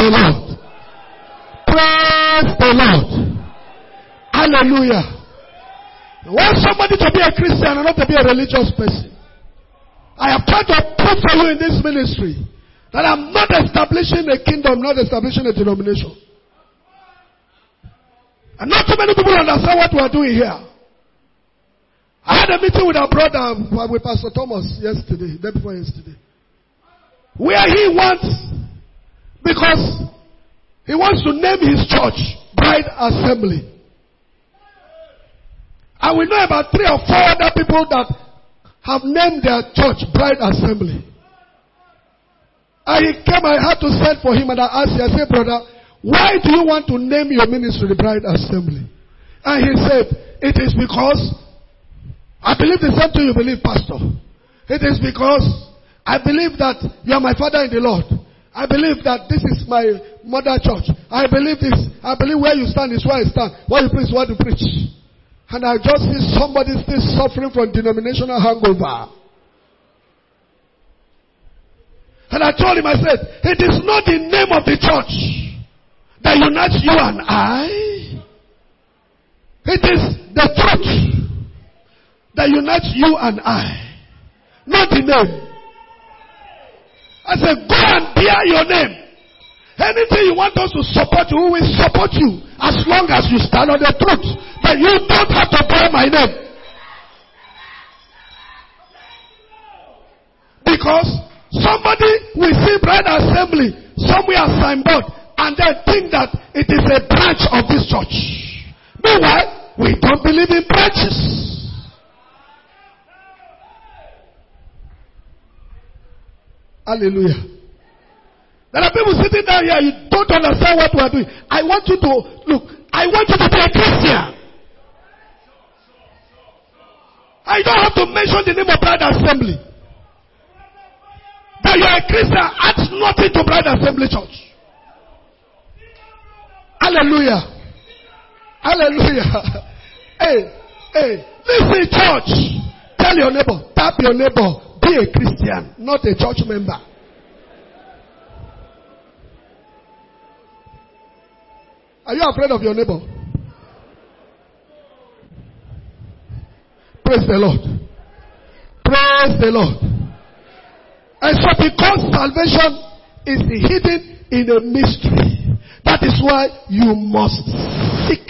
the Lord. Praise the Lord. Hallelujah. I want somebody to be a Christian and not to be a religious person. I have tried to prove to you in this ministry that I'm not establishing a kingdom, not establishing a denomination. And not too many people understand what we are doing here. I had a meeting with our brother, with Pastor Thomas yesterday, day before yesterday. Where he wants, because he wants to name his church Bride Assembly. And we know about 3 or 4 other people that have named their church Bride Assembly. And he came, I had to send for him and I asked him, I said, brother, why do you want to name your ministry the Bride Assembly? And he said, it is because, I believe the same thing you believe, Pastor. It is because I believe that you are my father in the Lord. I believe that this is my mother church. I believe this. I believe where you stand is where I stand. What you preach is what you preach. And I just see somebody still suffering from denominational hangover. And I told him, I said, it is not the name of the church that unites you and I. It is the church that unites you and I. Not the name. I said, go and bear your name. Anything you want us to support you, we will support you as long as you stand on the truth. But you don't have to bear my name. Because somebody will see Bride Assembly somewhere signboard and then think that it is a branch of this church. Meanwhile, we don't believe in branches. Hallelujah. There are people sitting down here, you don't understand what we are doing. I want you to, look, I want you to be a Christian. I don't have to mention the name of Bride Assembly. That you are a Christian adds nothing to Bride Assembly Church. Hallelujah. Hallelujah. Hey, listen, church. Tell your neighbor, tap your neighbor, be a Christian, not a church member. Are you afraid of your neighbor? Praise the Lord. Praise the Lord. And so because salvation is hidden in a mystery, that is why you must seek.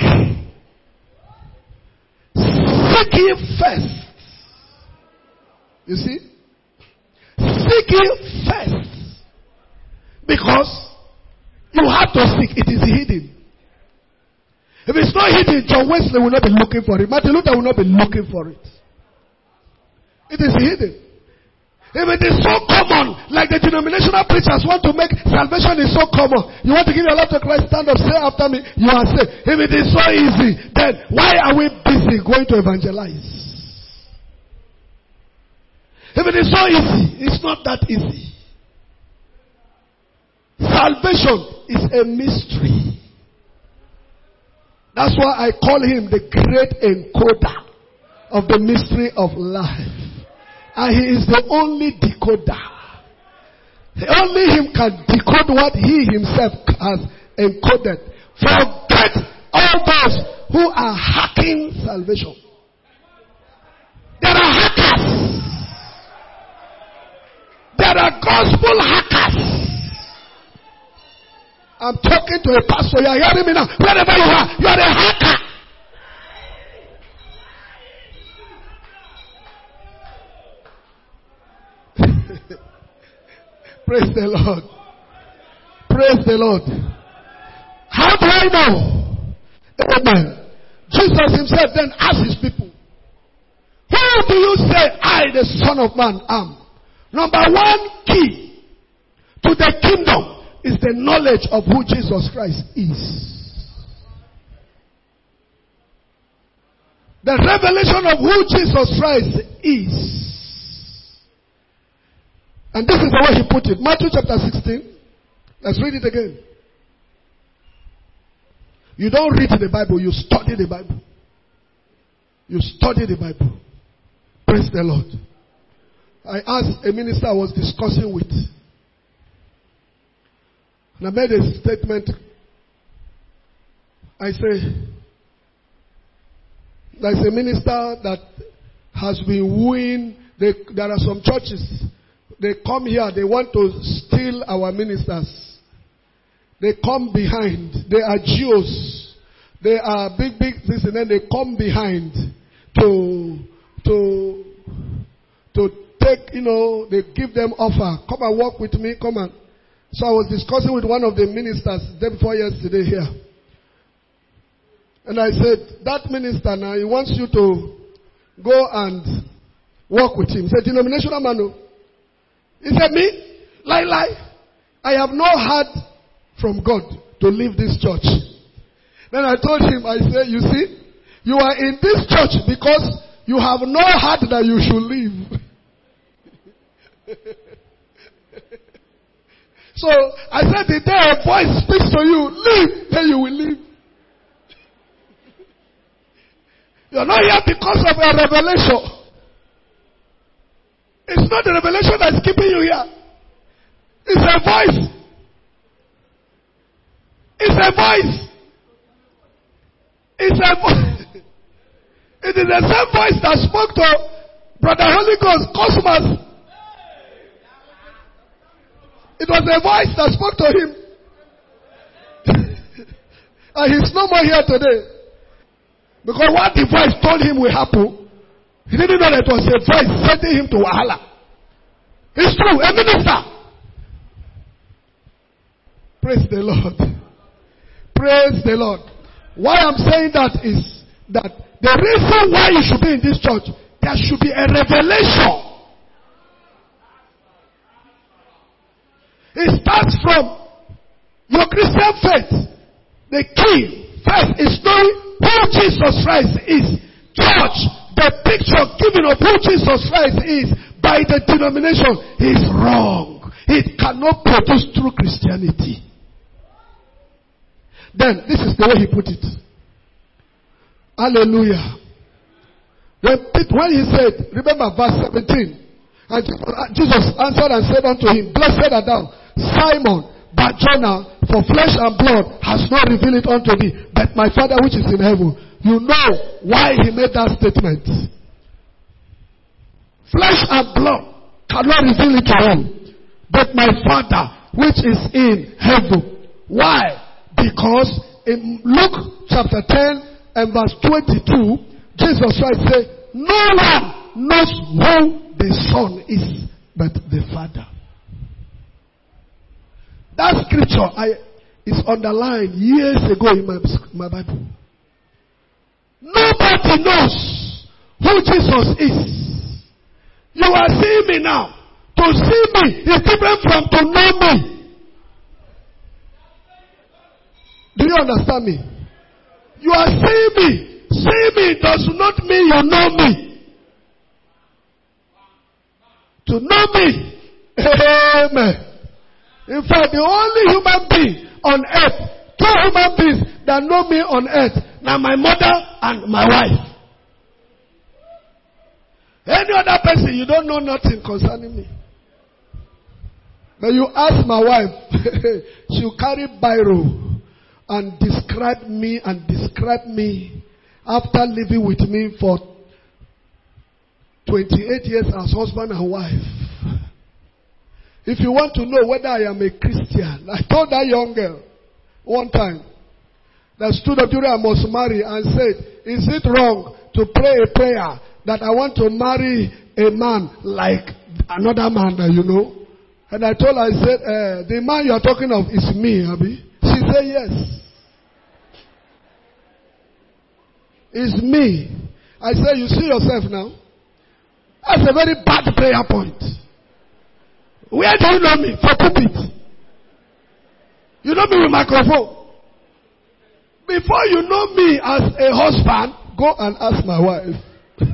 Seek ye first. You see? Seek ye first. Because you have to seek. It is hidden. If it's not hidden, John Wesley will not be looking for it. Martin Luther will not be looking for it. It is hidden. If it is so common, like the denominational preachers want to make salvation is so common, you want to give your life to Christ, stand up, say after me, you are saved. If it is so easy, then why are we busy going to evangelize? If it is so easy, it's not that easy. Salvation is a mystery. That's why I call him the great encoder of the mystery of life. And he is the only decoder. Only him can decode what he himself has encoded. Forget all those who are hacking salvation. There are hackers. There are gospel hackers. I'm talking to a pastor. You are hearing me now. Wherever you are a hacker. Praise the Lord. Praise the Lord. How do I know? Amen. Jesus himself then asked his people, who do you say I, the Son of Man, am? Number one key to the kingdom is the knowledge of who Jesus Christ is. The revelation of who Jesus Christ is. And this is the way he put it. Matthew chapter 16. Let's read it again. You don't read the Bible, you study the Bible. You study the Bible. Praise the Lord. I asked a minister I was discussing with. And I made a statement. I say, there's a minister that has been wooing. There are some churches. They come here. They want to steal our ministers. They come behind. They are Jews. They are big this, and then they come behind to take, they give them offer. Come and work with me. Come on. So I was discussing with one of the ministers day before yesterday here. And I said, that minister now, he wants you to go and work with him. He said, denominational man. He said, me? Lie. I have not heard from God to leave this church. Then I told him, I said, you see, you are in this church because you have not heard that you should leave. So I said, the day a voice speaks to you, leave, then you will leave. You're not here because of a revelation. It's not the revelation that's keeping you here. It's a voice. It's a voice. It's a voice. It is the same voice that spoke to Brother Holy Ghost, Cosmos. It was a voice that spoke to him. And he's no more here today. Because what the voice told him will happen, he didn't know that it was a voice sending him to Wahala. It's true, a minister. Praise the Lord. Praise the Lord. Why I'm saying that is that the reason why you should be in this church, there should be a revelation. It starts from your Christian faith. The key first is knowing who Jesus Christ is. Church, the picture given of who Jesus Christ is by the denomination is wrong. It cannot produce true Christianity. Then, this is the way he put it. Hallelujah. When he said, remember verse 17, and Jesus answered and said unto him, Blessed art thou, Simon Bar-Jonah, for flesh and blood has not revealed it unto thee, but my Father which is in heaven. You know why he made that statement. Flesh and blood cannot reveal it to you, but my Father which is in heaven. Why? Because in Luke chapter 10 and verse 22, Jesus Christ said, no one knows who the Son is but the Father. That scripture is underlined years ago in my Bible. Nobody knows who Jesus is. You are seeing me now. To see me is different from to know me. Do you understand me? You are seeing me. Seeing me does not mean you know me. To know me. Amen. In fact, the only human being on earth, two human beings that know me on earth, now my mother and my wife. Any other person, you don't know nothing concerning me. But you ask my wife, she'll carry biro and describe me after living with me for 28 years as husband and wife. If you want to know whether I am a Christian, I told that young girl one time that stood up during I must marry and said, is it wrong to pray a prayer that I want to marry a man like another man that you know? And I told her, I said, the man you are talking of is me, Abby. She said, yes. It's me. I said, you see yourself now? That's a very bad prayer point. Where do you know me? For pulpit. You know me with microphone. Before you know me as a husband, go and ask my wife.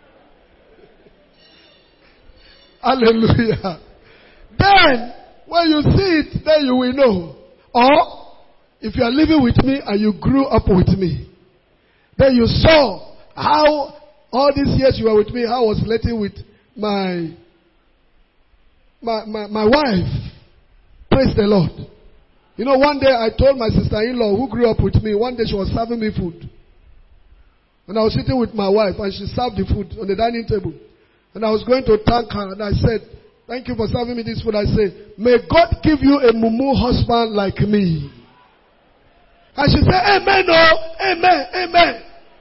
Hallelujah. Then, when you see it, then you will know. Or, if you are living with me and you grew up with me, then you saw how all these years you were with me, how I was relating with my wife. Praise the Lord. You know, one day I told my sister-in-law who grew up with me, one day she was serving me food. And I was sitting with my wife and she served the food on the dining table. And I was going to thank her and I said, thank you for serving me this food. I said, may God give you a mumu husband like me. And she said, amen, oh, amen, amen.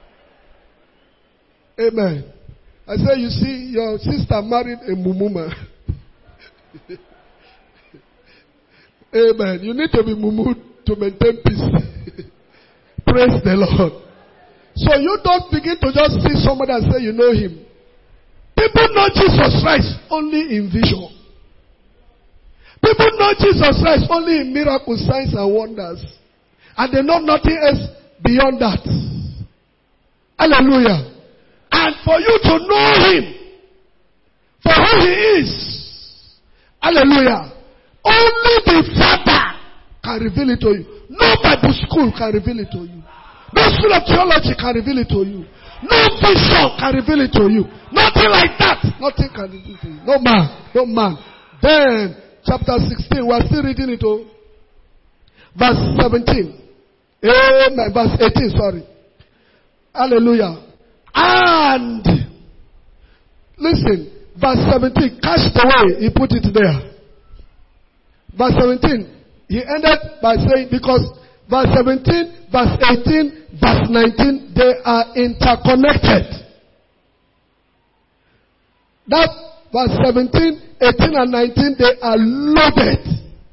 Amen. I said, you see, your sister married a mumu man. Amen. You need to be mumu to maintain peace. Praise the Lord. So you don't begin to just see somebody and say you know him. People know Jesus Christ only in vision. People know Jesus Christ only in miracles, signs and wonders. And they know nothing else beyond that. Hallelujah. And for you to know him for who he is. Hallelujah. Only the Father can reveal it to you. No Bible school can reveal it to you. No school of theology can reveal it to you. No vision can reveal it to you. Nothing like that. Nothing can reveal it to you. No man. No man. Then, chapter 16, we are still reading it. Verse 17. Amen. Verse 18, sorry. Hallelujah. And, listen, verse 17, catch the way he put it there. Verse 17, he ended by saying, because verse 17, verse 18, verse 19, they are interconnected. That verse 17, 18 and 19, they are loaded.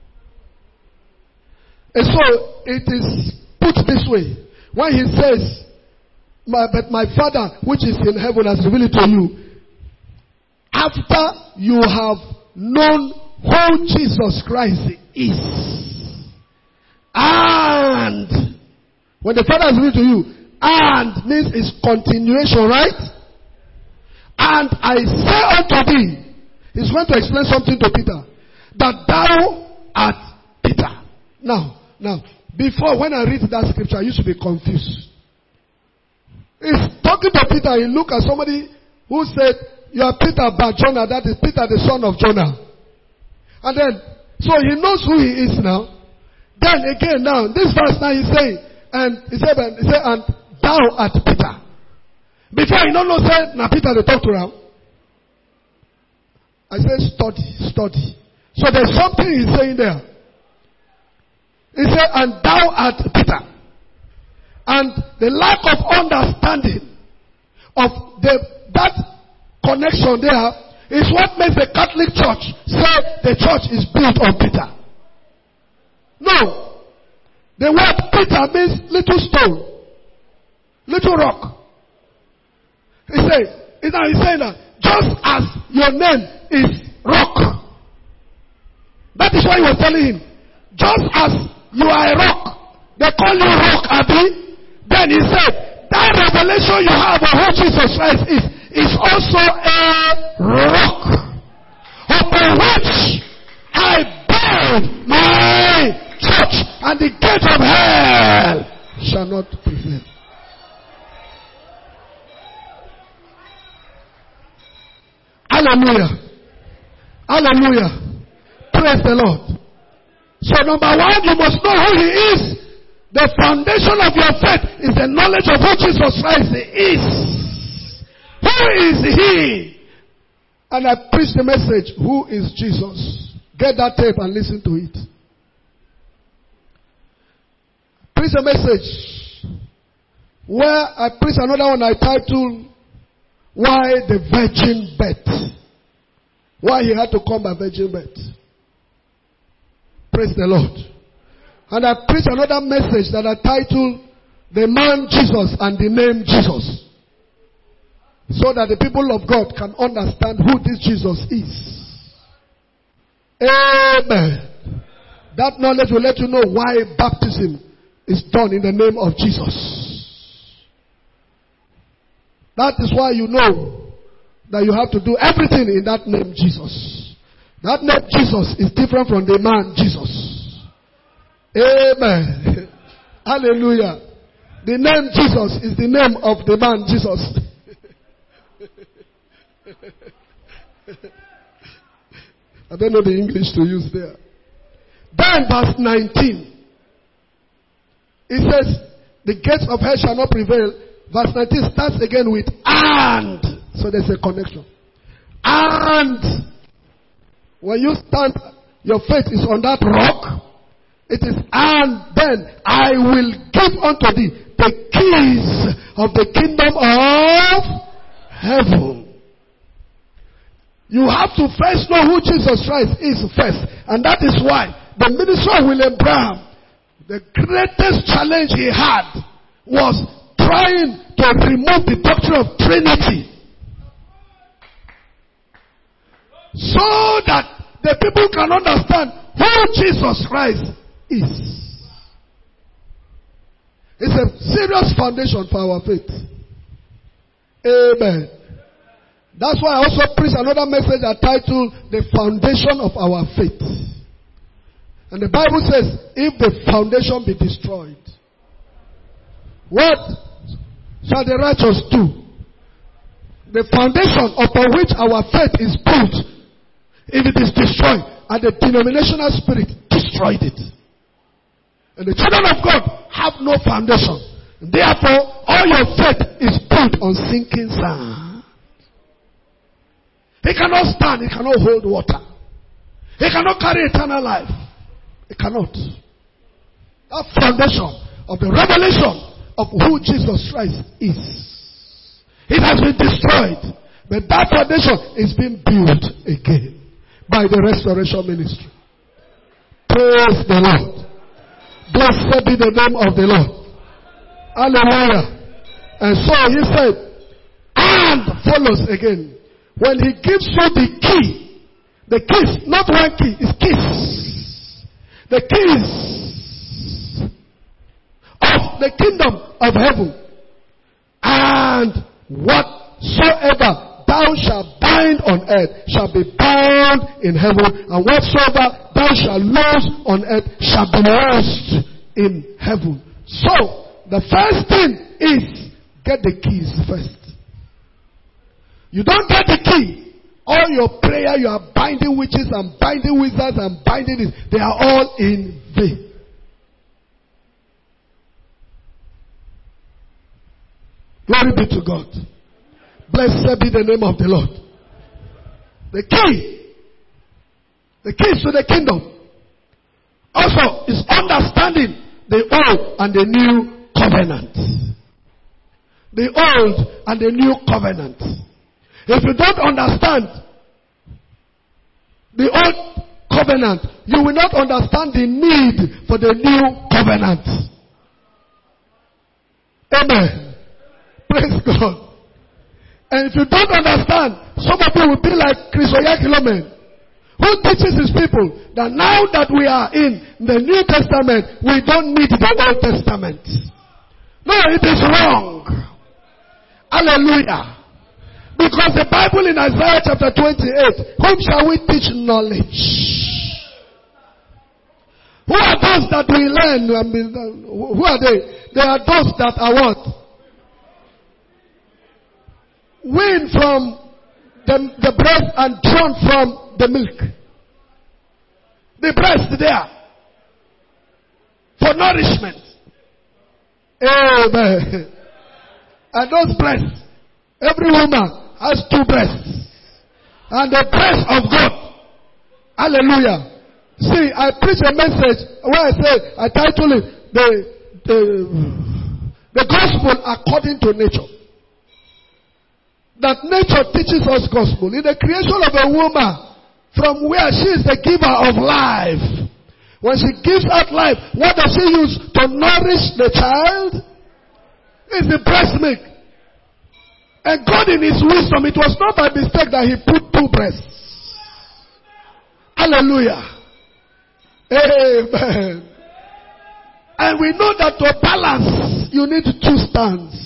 And so it is put this way. When he says, but my Father which is in heaven has revealed it to you, after you have known who Jesus Christ is. And when the Father has revealed to you, and means it's continuation, right? And I say unto thee, he's going to explain something to Peter, that thou art Peter. Now, before when I read that scripture, I used to be confused. He's talking to Peter. He looked at somebody who said, you are Peter but Jonah. That is Peter the son of Jonah. And then, so he knows who he is now. Then again now, this verse now he's saying, and he said, and thou art Peter. Before he don't know, said, now Peter they talk to him. I said, study. So there's something he's saying there. He said, and thou art Peter. And the lack of understanding of that connection there is what makes the Catholic Church say the church is built on Peter. No. The word Peter means little stone, little rock. He's saying that just as your name is rock. That is what he was telling him. Just as you are a rock, they call you rock, Abi. Then he said, that revelation you have of who Jesus Christ is also a rock upon which I build my church, and the gate of hell shall not prevail. Hallelujah. Hallelujah. Praise the Lord. So number one, you must know who he is. The foundation of your faith is the knowledge of who Jesus Christ is. Who is he? And I preach the message, who is Jesus? Get that tape and listen to it. Preach a message where I preach another one I titled, why the virgin birth. Why he had to come by virgin birth. Praise the Lord. And I preach another message that I titled, the man Jesus and the name Jesus. So that the people of God can understand who this Jesus is. Amen. That knowledge will let you know why baptism is done in the name of Jesus. That is why you know that you have to do everything in that name Jesus. That name Jesus is different from the man Jesus. Amen. Hallelujah. The name Jesus is the name of the man Jesus. I don't know the English to use there. Then verse 19. It says, the gates of hell shall not prevail. Verse 19 starts again with and. So there's a connection. And when you stand, your faith is on that rock. It is, and then I will give unto thee the keys of the kingdom of heaven. You have to first know who Jesus Christ is first. And that is why the ministry of William Branham, the greatest challenge he had was trying to remove the doctrine of Trinity. So that the people can understand who Jesus Christ is. It's a serious foundation for our faith. Amen. That's why I also preach another message entitled The Foundation of Our Faith. And the Bible says, if the foundation be destroyed, what shall the righteous do? The foundation upon which our faith is built, if it is destroyed, and the denominational spirit destroyed it. And the children of God have no foundation. Therefore, all your faith is built on sinking sand. It cannot stand, it cannot hold water. It cannot carry eternal life. It cannot. That foundation of the revelation of who Jesus Christ is, it has been destroyed. But that foundation is being built again by the restoration ministry. Praise the Lord. Blessed be the name of the Lord. Hallelujah. And so he said, and follows again. When he gives you the key, the keys, not one key, it's keys. The keys of the kingdom of heaven. And whatsoever thou shalt bind on earth shall be bound in heaven, and whatsoever thou shalt loose on earth shall be loosed in heaven. So, the first thing is, get the keys first. You don't get the key, all your prayer, you are binding witches and binding wizards and binding this, they are all in vain. Glory be to God. Blessed be the name of the Lord. The keys to the kingdom also is understanding the old and the new covenant. The old and the new covenant. If you don't understand the old covenant, you will not understand the need for the new covenant. Amen. Praise God. And if you don't understand, some of you will be like Chris Oyakhilome, who teaches his people that now that we are in the New Testament, we don't need the Old Testament. No, it is wrong. Hallelujah. Because the Bible in Isaiah chapter 28, whom shall we teach knowledge? Who are those that we learn? Who are they? They are those that are what? Weaned from the breast and drawn from the milk. The breast there. For nourishment. Amen. And those breasts, every woman has two breasts. And the breast of God. Hallelujah. See, I preach a message where I said, I titled it, the gospel according to nature. That nature teaches us gospel. In the creation of a woman, from where she is the giver of life. When she gives out life, what does she use to nourish the child? It's the breast milk. And God in his wisdom, it was not by mistake that he put two breasts. Hallelujah. Amen. And we know that to balance, you need two stands.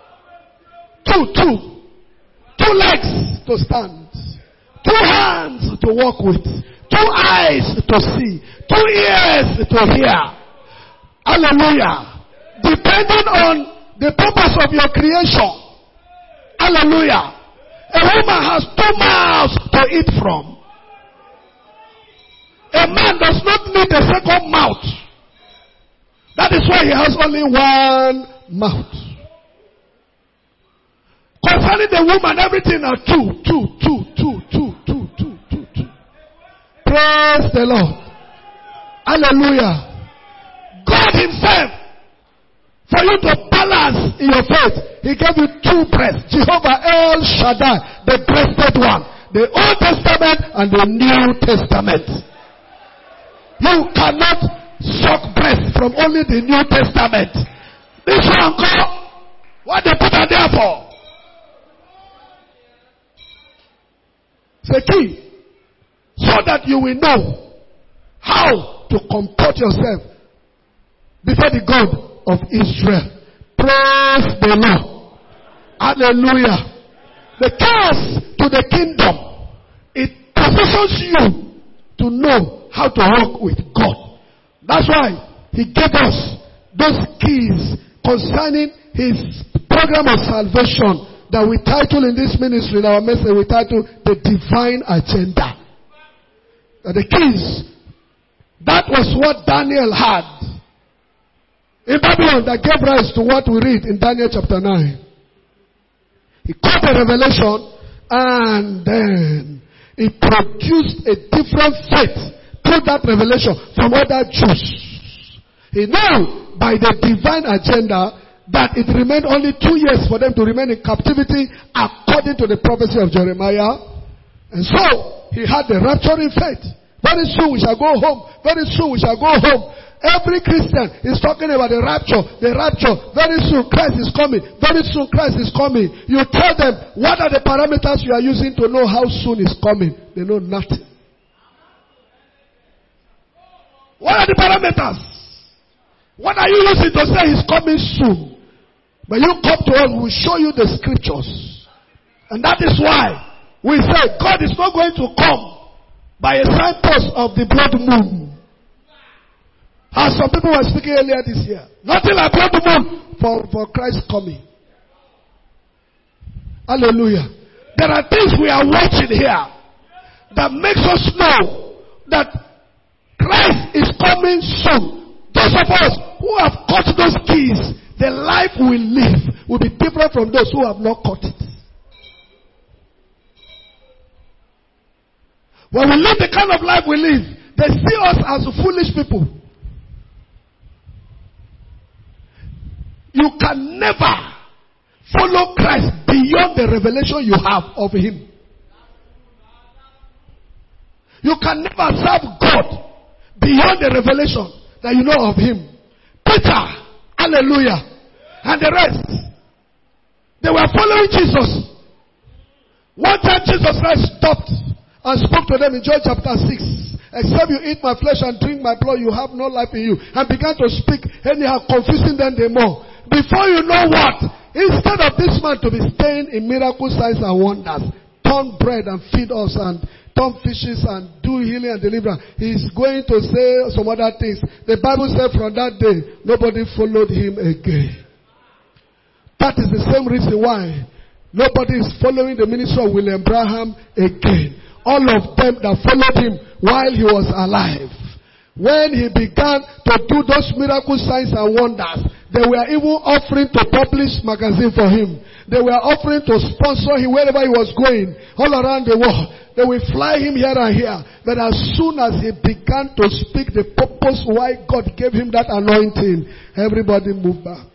Two legs to stand. 2 hands to walk with. 2 eyes to see. 2 ears to hear. Hallelujah. Depending on the purpose of your creation. Hallelujah. A woman has 2 mouths to eat from. A man does not need a second mouth. That is why he has only one mouth. Concerning the woman, everything are two. Praise the Lord. Hallelujah. God himself, for you to balance in your faith, he gave you two breasts. Jehovah El Shaddai, the breasted one. The Old Testament and the New Testament. You cannot suck breast from only the New Testament. This one called, what they put on there for? It's a key. So that you will know how to comport yourself before the God of Israel. Praise the Lord. Hallelujah. The keys to the kingdom, it positions you to know how to walk with God. That's why he gave us those keys concerning his program of salvation that we title in this ministry, in our message, we title The Divine Agenda. The keys, that was what Daniel had in Babylon that gave rise to what we read in Daniel chapter 9. He caught a revelation and then he produced a different faith through that revelation from other Jews. He knew by the divine agenda that it remained only 2 years for them to remain in captivity according to the prophecy of Jeremiah. And so, he had the rapturing faith. Very soon we shall go home. Very soon we shall go home. Every Christian is talking about the rapture. The rapture. Very soon Christ is coming. Very soon Christ is coming. You tell them, what are the parameters you are using to know how soon is coming? They know nothing. What are the parameters? What are you using to say he's coming soon? But you come to us, we'll show you the scriptures. And that is why we say God is not going to come by a signpost of the blood moon. As some people were speaking earlier this year. Nothing like blood moon for Christ's coming. Hallelujah. There are things we are watching here that makes us know that Christ is coming soon. Those of us who have caught those keys, the life we live will be different from those who have not caught it. When we live the kind of life we live, they see us as foolish people. You can never follow Christ beyond the revelation you have of him. You can never serve God beyond the revelation that you know of him. Peter, hallelujah, and the rest, they were following Jesus. One time Jesus Christ stopped and spoke to them in John chapter 6. Except you eat my flesh and drink my blood, you have no life in you. And began to speak anyhow, confusing them the more. Before you know what, instead of this man to be staying in miracle signs and wonders, turn bread and feed us and turn fishes and do healing and deliverance, he's going to say some other things. The Bible said from that day, nobody followed him again. That is the same reason why nobody is following the ministry of William Branham again. All of them that followed him while he was alive. When he began to do those miracle signs and wonders, they were even offering to publish magazine for him. They were offering to sponsor him wherever he was going, all around the world. They will fly him here and here. But as soon as he began to speak the purpose why God gave him that anointing, everybody moved back.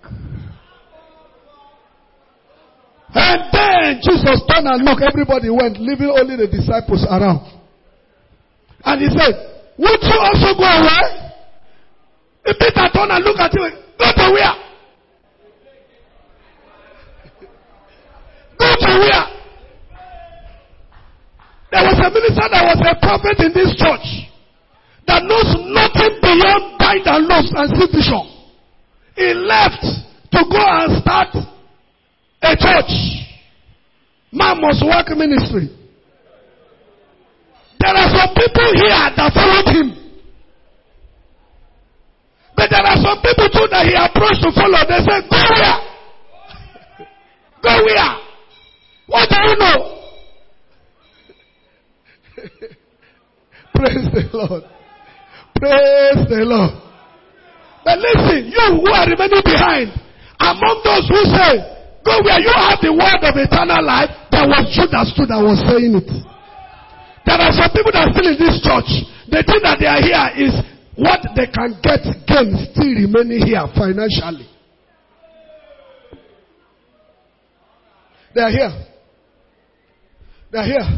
And then Jesus turned and looked. Everybody went, leaving only the disciples around. And he said, would you also go away? If Peter turned and looked at him, go to where? Go to where? There was a minister that was a prophet in this church that knows nothing beyond bind and loss and see vision. He left to go and start a church. Man must work ministry. There are some people here that followed him. But there are some people too that he approached to follow. They say, go where? Go where? What do you know? Praise the Lord. Praise the Lord. But listen, you who are remaining behind, among those who say, go where you have the word of eternal life, there was Judas too that was saying it. There are some people that are still in this church. They think that they are here is what they can get gain still remaining here financially. They are here. They are here.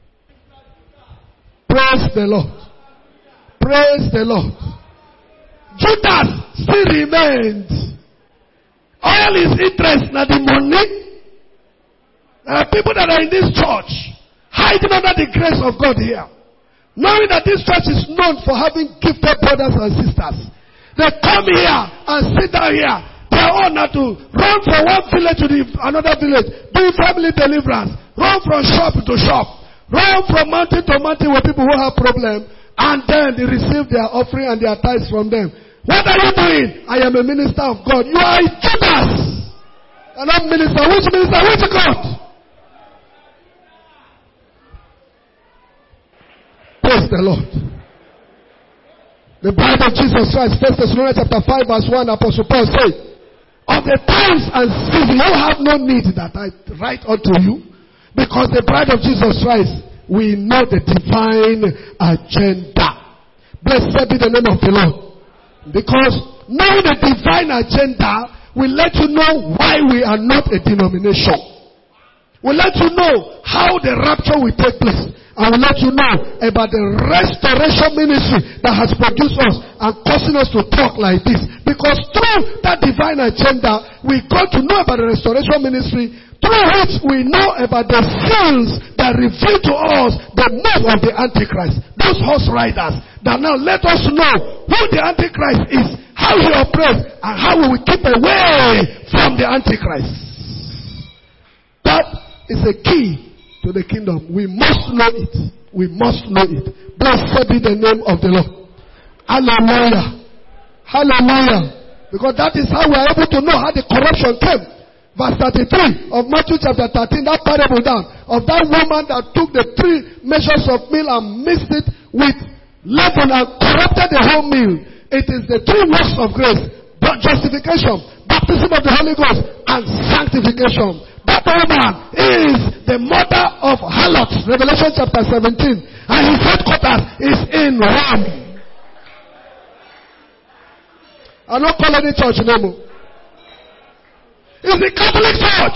Praise the Lord. Praise the Lord. Judas still remained. All his interest in the money. There are people that are in this church hiding under the grace of God here. Knowing that this church is known for having gifted brothers and sisters. They come here and sit down here. They are all now to run from one village to another village. Do family deliverance. Run from shop to shop. Run from mountain to mountain with people who have problems. And then they receive their offering and their tithes from them. What are you doing? I am a minister of God. You are a Judas. And I'm minister. Which minister? Which God? Praise the Lord. The Bible of Jesus Christ, 1 Thessalonians chapter 5 verse 1, Apostle Paul said, of the times and seasons you have no need that I write unto you, because the bride of Jesus Christ, we know the divine agenda. Blessed be the name of the Lord. Because knowing the divine agenda will let you know why we are not a denomination. Will let you know how the rapture will take place. And will let you know about the restoration ministry that has produced us and causing us to talk like this. Because through that divine agenda, we got to know about the restoration ministry, through which we know about the seals that reveal to us the move of the Antichrist. Those horse riders that now let us know who the Antichrist is, how he operates, and how we will keep away from the Antichrist. That is the key to the kingdom. We must know it. We must know it. Blessed be the name of the Lord. Hallelujah. Hallelujah. Because that is how we are able to know how the corruption came. Verse 33 of Matthew chapter 13, that parable down of that woman that took the 3 measures of meal and mixed it with leaven and corrupted the whole meal. It is the 3 works of grace: justification, baptism of the Holy Ghost, and sanctification. That woman is the mother of harlots, Revelation chapter 17, and his headquarters is in Rome. I don't call any church anymore. It's the Catholic Church.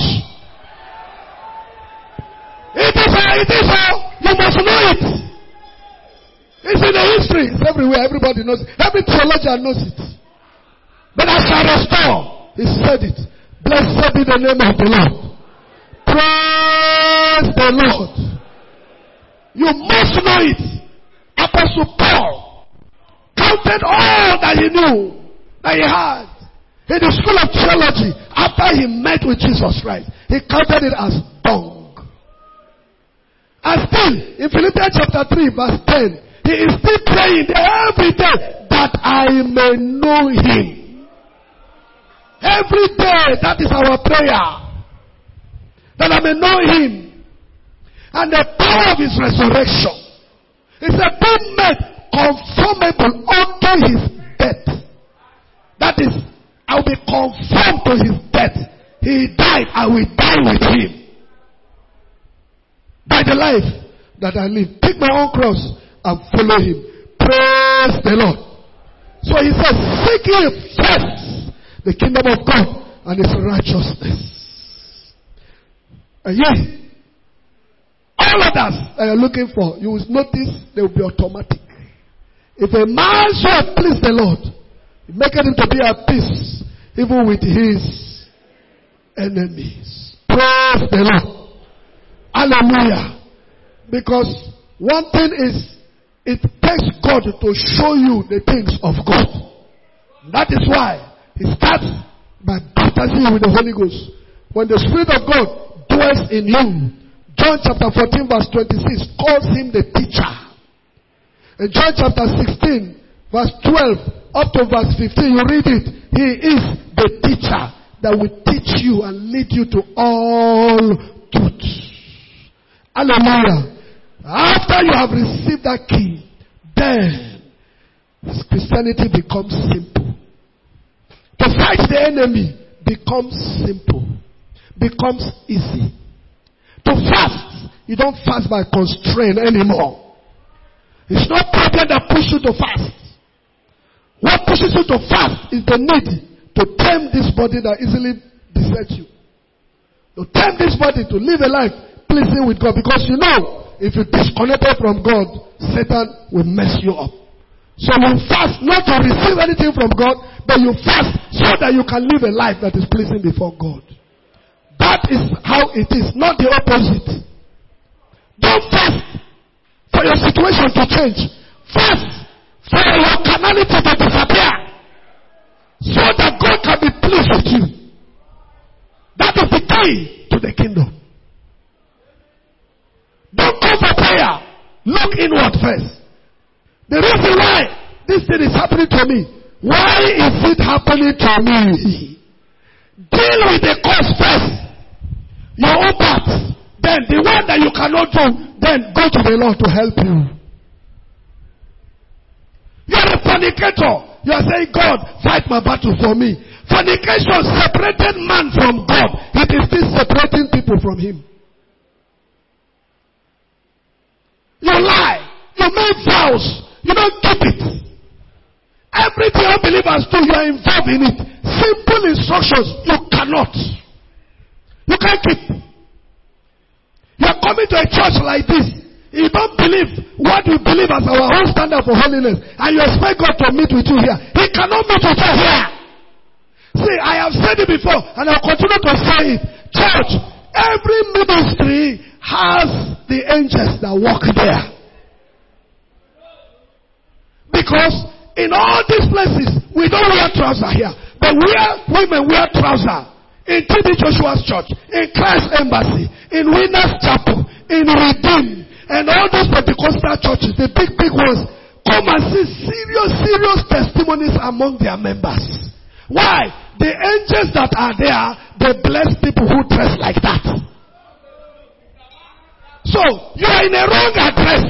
It is how you must know it. It's in the history. It's everywhere. Everybody knows it. Every theologian knows it. But I shall restore. He said it. Blessed be the name of the Lord. Praise the Lord. You must know it. Apostle Paul counted all that he knew, that he had in the school of theology after he met with Jesus Christ. He counted it as dung. And still, in Philippians chapter 3 verse 10, he is still praying every day that I may know him. Every day, that is our prayer. That I may know him. And the power of his resurrection. He said, be made conformable unto his death. That is, I will be conformed to his death. He died, I will die with him. By the life that I live. Take my own cross and follow him. Praise the Lord. So he says, seek ye first the kingdom of God and his righteousness. And yes, all others that you're looking for, you will notice they will be automatic. If a man shall please the Lord, make him to be at peace, even with his enemies. Praise the Lord. Hallelujah. Because one thing is, it takes God to show you the things of God. That is why he starts by baptizing you with the Holy Ghost. When the Spirit of God dwells in you, John chapter 14 verse 26 calls him the teacher. In John chapter 16 verse 12 up to verse 15, you read it. He is the teacher that will teach you and lead you to all truth. Hallelujah. After you have received that key, then Christianity becomes simple. To fight the enemy becomes simple, becomes easy. To fast, you don't fast by constraint anymore. It's not problem that pushes you to fast. What pushes you to fast is the need to tame this body that easily besets you. To tame this body to live a life pleasing with God. Because you know, if you disconnect from God, Satan will mess you up. So you fast not to receive anything from God, but you fast so that you can live a life that is pleasing before God. That is how it is, not the opposite. Don't fast for your situation to change. Fast for your carnality to disappear, so that God can be pleased with you. That is the key to the kingdom. Don't go for prayer. Look inward first. The reason why this thing is happening to me, why is it happening to me? Deal with the cause first. Your own part. Then the one that you cannot do, then go to the Lord to help you. You are a fornicator. You are saying, God, fight my battle for me. Fornication separated man from God. It is still separating people from him. You lie. You make vows. You don't keep it. Everything unbelievers do, you are involved in it. Simple instructions, you cannot. You can't keep. You are coming to a church like this. You don't believe what we believe as our own standard for holiness, and you expect God to meet with you here. He cannot meet with you here. See, I have said it before, and I'll continue to say it. Church, every ministry has the angels that walk there. Because in all these places, we don't wear trousers here, but women wear trousers. In TB Joshua's church, in Christ Embassy, in Winners Chapel, in Redeem, and all those Pentecostal churches, the big ones, come and see serious testimonies among their members. Why? The angels that are there, they bless people who dress like that. So, you are in a wrong address.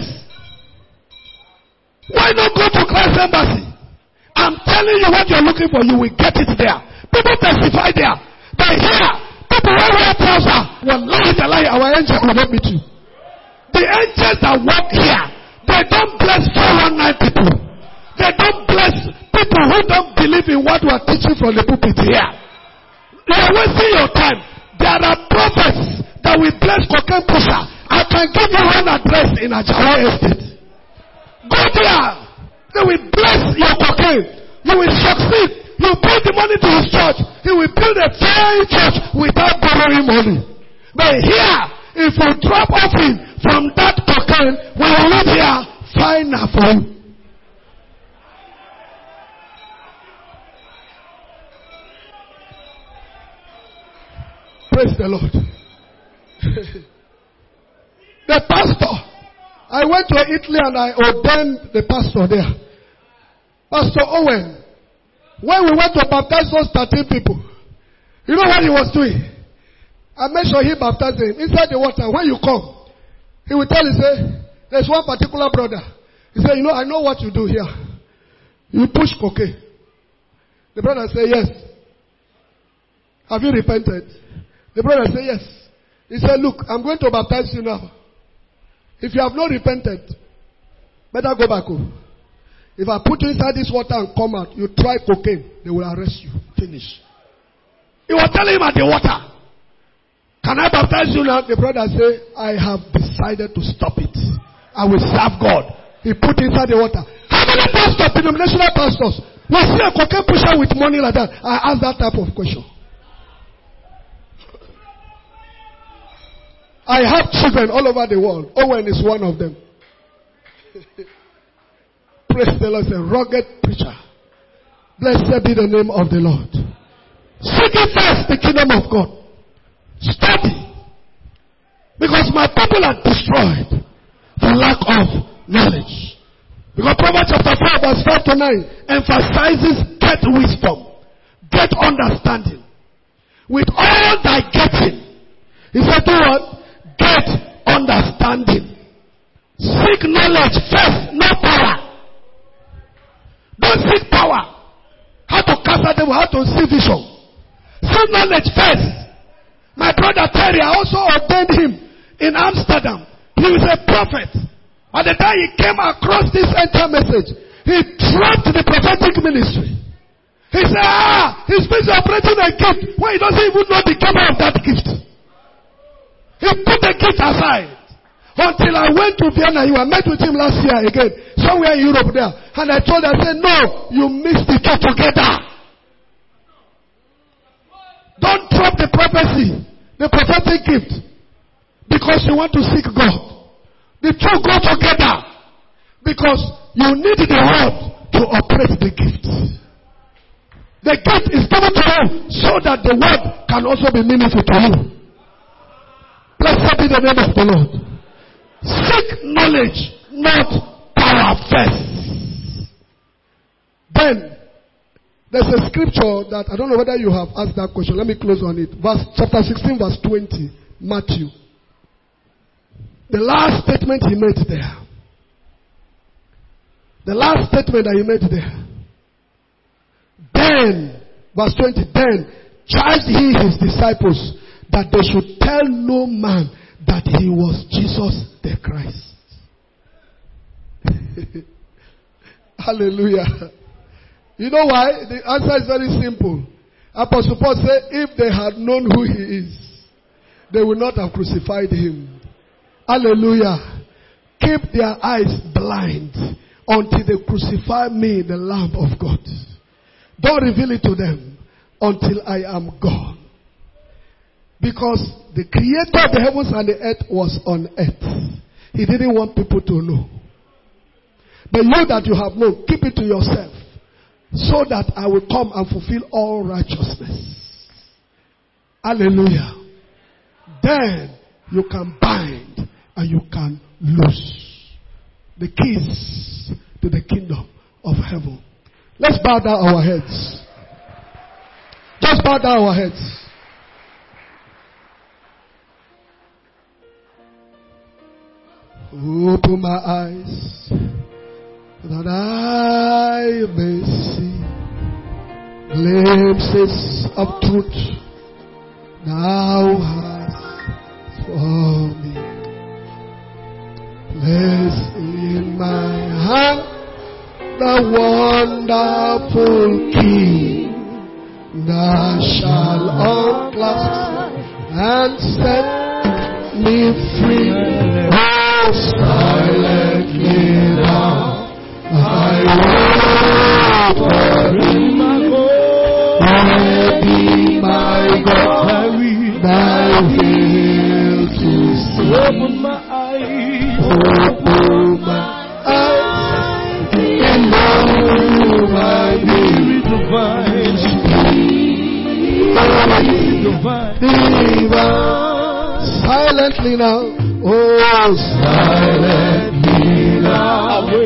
Why not go to Christ Embassy? I'm telling you what you're looking for, you will get it there. People testify there. But here, people who wear trousers, our angels will not meet you. The angels that walk here, they don't bless 419 people. They don't bless people who don't believe in what we are teaching from the pulpit here. You are wasting your time. There are prophets that will bless cocaine pusher. I can give you one address in Ajawa Estate. Go there. They will bless your cocaine. You will succeed. You put the money to his church. He will build a fine church without borrowing money. But here, if you drop off him from that cocaine, when you live here, fine for you. Praise the Lord. The pastor. I went to Italy and I ordained the pastor there. Pastor Owen. When we went to baptize those 13 people, you know what he was doing? I made sure he baptized him inside the water. When you come, he will tell you, say, there's one particular brother. He said, I know what you do here. You push cocaine. The brother said, yes. Have you repented? The brother said, yes. He said, look, I'm going to baptize you now. If you have not repented, better go back home. If I put you inside this water and come out, you try cocaine, they will arrest you. Finish. He was telling him at the water, can I baptize you now? The brother said, I have decided to stop it. I will serve God. He put inside the water. How many pastors, denominational pastors, will see a cocaine pusher with money like that? I ask that type of question. I have children all over the world. Owen is one of them. Praise the Lord. A rugged preacher. Blessed be the name of the Lord. Seek ye first the kingdom of God. Study. Because my people are destroyed for lack of knowledge. Because Proverbs chapter 4 verse 5 to 9 emphasizes get wisdom. Get understanding. With all thy getting. He said to what? Get understanding. Seek knowledge first, not power. Don't seek power. How to cast out that they will have to see vision. See knowledge first. My brother Terry, I also ordained him in Amsterdam. He was a prophet. By the time he came across this enter message, he dropped the prophetic ministry. He said, he's busy operating a gift when he doesn't even know the giver of that gift. He put the gift aside. Until I went to Vienna, I met with him last year again, somewhere in Europe there. And I told him, I said, no, you mix the two together. Don't drop the prophecy, the prophetic gift, because you want to seek God. The two go together. Because you need the word to operate the gift. The gift is given to you so that the word can also be meaningful to you. Blessed be the name of the Lord. Seek knowledge, not power first. Then, there's a scripture that I don't know whether you have asked that question. Let me close on it. Chapter 16, verse 20, Matthew. The last statement he made there. The last statement that he made there. Then, verse 20, then charged he his disciples that they should tell no man that he was Jesus the Christ. Hallelujah. You know why? The answer is very simple. Apostle Paul said, if they had known who he is, they would not have crucified him. Hallelujah. Keep their eyes blind until they crucify me, the Lamb of God. Don't reveal it to them until I am gone. Because the creator of the heavens and the earth was on earth. He didn't want people to know. But you that you have known, keep it to yourself. So that I will come and fulfill all righteousness. Hallelujah. Then you can bind and you can loose the keys to the kingdom of heaven. Let's bow down our heads. Just bow down our heads. Open my eyes that I may see glimpses of truth thou hast for me. Place in my hand the wonderful key that shall unclasp and set me free. Oh, silently now I wait for thee. Ready, my God, thy will to see. Open my eyes, open my eyes, and know my spirit divine. Silently now. Oh, silently now I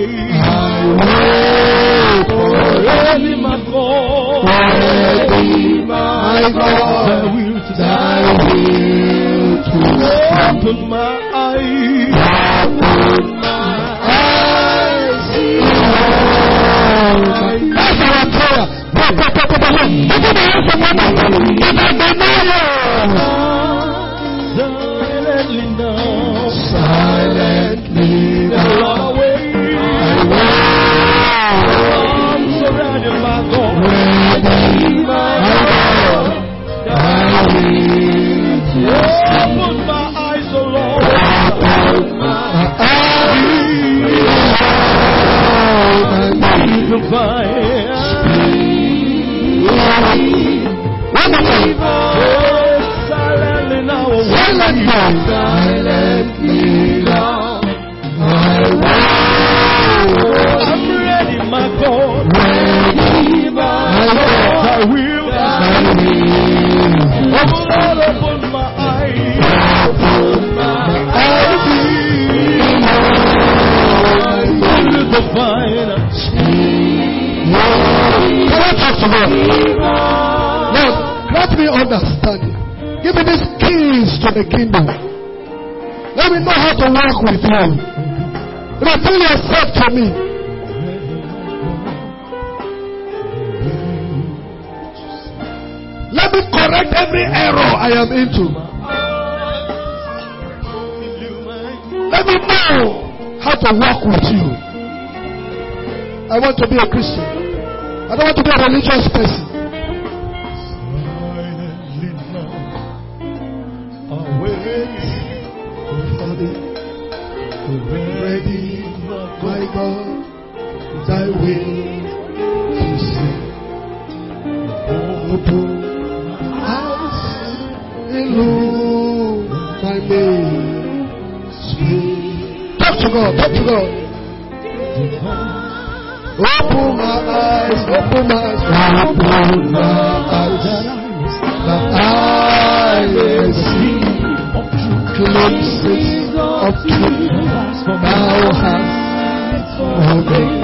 wait for ready, my God, ready, my God, thy will to open my eyes, open my eyes, that's our prayer. Silently now, I'm surrounded by God. Ready, my God, thy will to open my eyes, O Lord. Open my eyes, divine. Silently now, silently now, I'm ready, my God. Ready, my God. I will. Oh Lord, open my eyes. Open my eyes. Divine. Can I talk to you? Lord, grant me understanding. Give me these keys to the kingdom. Let me know how to walk with you. Reveal yourself to me. Let me correct every error I am into. Let me know how to walk with you. I want to be a Christian. I don't want to be a religious person. Ready, my God, thy will to see. Open eyes, illumine me. Talk to God, talk to God. Open my eyes, open my eyes, open my eyes, that I may see glimpses of truth thou hast ordained.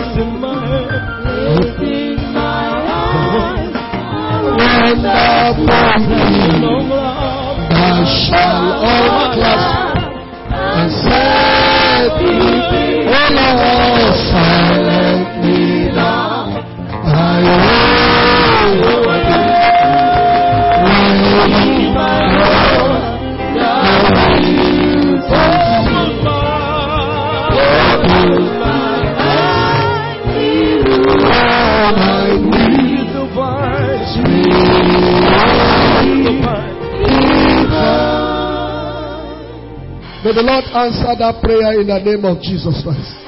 When thou from me thou shalt unclasp and set me, O Lord, silently now thy will be. May the Lord answer that prayer in the name of Jesus Christ.